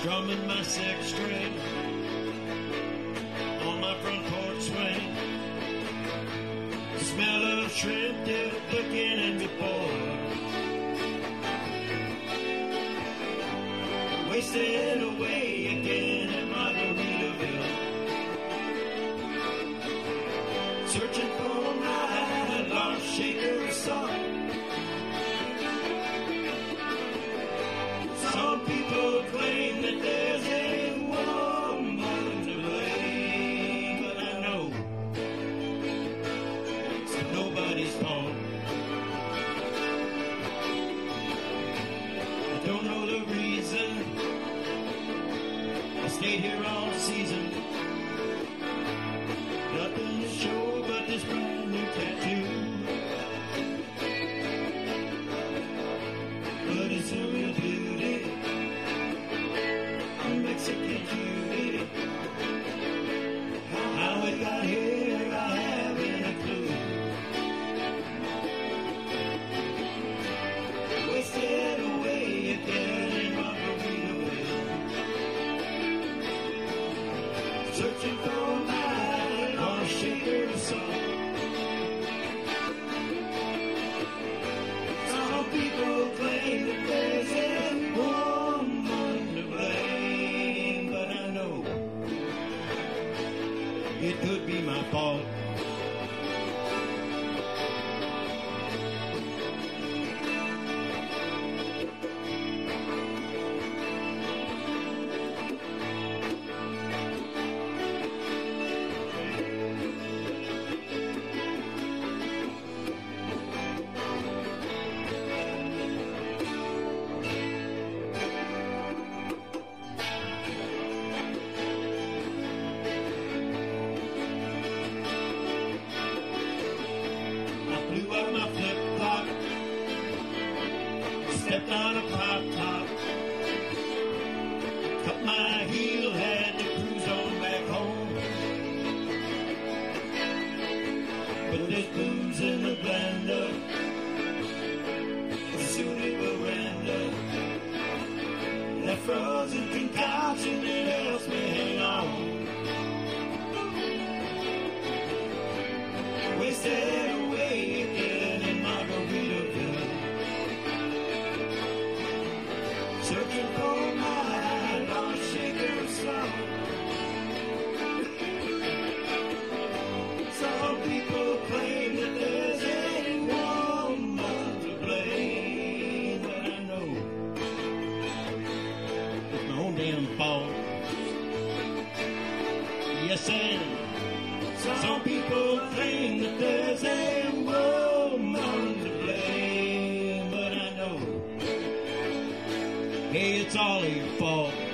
strumming my sixth string on my front porch swing. The smell of shrimp dip looking at me, boy. Wasted away again in Margaritaville, searching for my lost shaker of salt. Some people claim that there's a woman to blame, but I know it's nobody's fault. I don't know the reason I stayed here all season. Nothing to show but this brand new tattoo. But it's a real beauty, a Mexican beauty. How it got here, I haven't a clue. Wasted away again in Margaritaville, searching for my lost shaker of salt. Some people claim that there's a woman to blame, but I know it could be my fault. Blew up my flip-flop, stepped on a pop-top, cut my heel, had to cruise on back home. But there's booze in the blender, a suited veranda, that frozen concoction that helps me hang on. Wasted away again in Margaritaville, searching for my lost shaker of salt. Some people claim that there's a woman to blame, but I know it's my own damn fault. Yes, and some people claim that there's a woman to blame, but I know, hey, it's all your fault.